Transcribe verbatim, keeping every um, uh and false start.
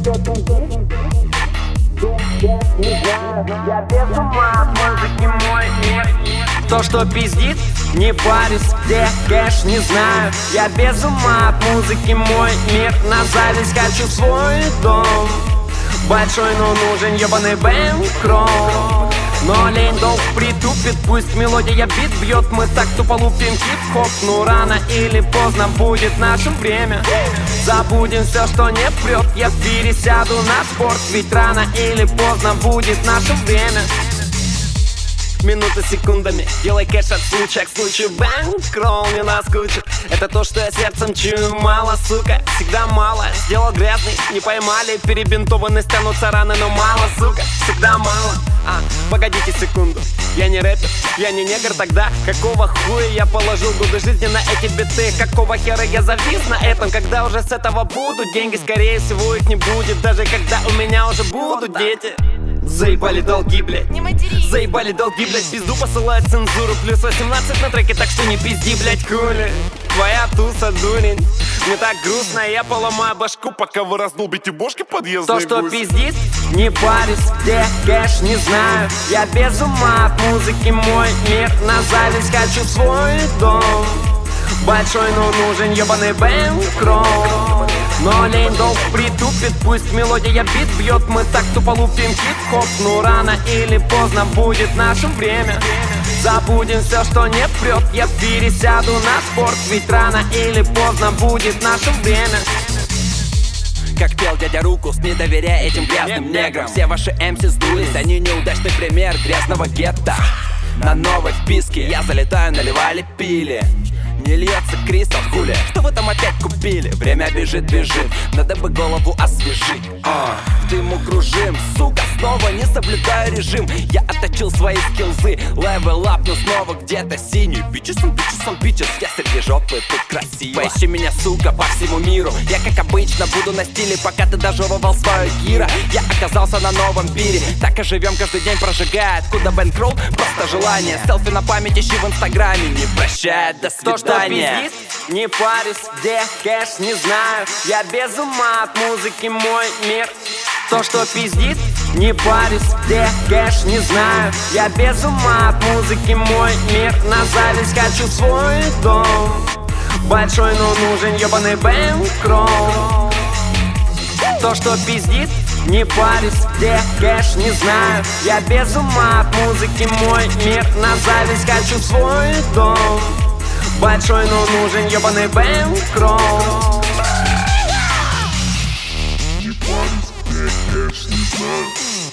Я без ума от музыки, мой мир. То, что пиздит, не парюсь, где кэш, не знаю. Я без ума от музыки, мой мир. На зависть хочу свой дом. Большой, но нужен ебаный бэнкролл. Но лень долг притупит, пусть мелодия бит бьет. Мы так тупо лупим хип-хоп. Ну рано или поздно будет наше время. Забудем все, что не прет. Я пересяду на спорт. Ведь рано или поздно будет наше время. Минуты секундами, делай кэш от случая к случаю. Бэнкролл не наскучит. Это то, что я сердцем чую. Мало, сука, всегда мало. Сделал грязный, не поймали. Перебинтованы, стянутся раны, но мало, сука, всегда мало. А, погодите секунду, я не рэпер, я не негр. Тогда какого хуя я положил годы жизни на эти биты? Какого хера я завис на этом, когда уже с этого будут деньги? Скорее всего их не будет, даже когда у меня уже будут дети. Заебали долги, блядь, не матерись. Заебали долги, блядь, пизду посылает цензуру. Плюс восемнадцать на треке, так что не пизди, блядь, хули. Твоя туса, дурень. Мне так грустно, я поломаю башку, пока вы раздолбите бошки подъездные. То, что гусь. Пиздит, не парюсь, где кэш, не знаю. Я без ума от музыки, мой мир. На зависть хочу свой дом. Большой, но нужен ебаный бэнкролл. Но лень долг притупит, пусть мелодия бит бьет. Мы так тупо лупим хип-хоп. Ну рано или поздно будет наше время. Забудем все, что не прет. Я пересяду на спорт. Ведь рано или поздно будет наше время. Как пел дядя Рукус, не доверяй этим грязным неграм. Все ваши эм си сдулись, они неудачный пример грязного гетто. На новой вписке я залетаю, наливали пили. Не льется кристалл, хули, что вы там опять купили? Время бежит, бежит, надо бы голову освежить. а, В дыму кружим, сука, снова не соблюдаю режим. Я отточил свои скиллзы, левел ап, но снова где-то синий. Бичес он, бичес он, бичес, я среди жопы, тут красиво. Поищи меня, сука, по всему миру. Я как обычно буду на стиле, пока ты дожевывал свою гира. Я оказался на новом пире, так и живем каждый день, прожигая. Откуда бэнкролл? Просто желание. Селфи на память ищи в инстаграме, не прощает, до свидания. То, что пиздит, не парюсь, где кэш, не знаю. Я без ума от музыки, мой мир. То, что пиздит, не парюсь, где кэш, не знаю. Я без ума от музыки, мой мир. На зависть хочу свой дом. Большой, но нужен ебаный бэнкролл. То, что пиздит, не парюсь, где кэш, не знаю. Я без ума от музыки, мой мир. На зависть хочу свой дом. Большой, но нужен ебаный бэнкролл. Не парюсь, где кэш, не знаю.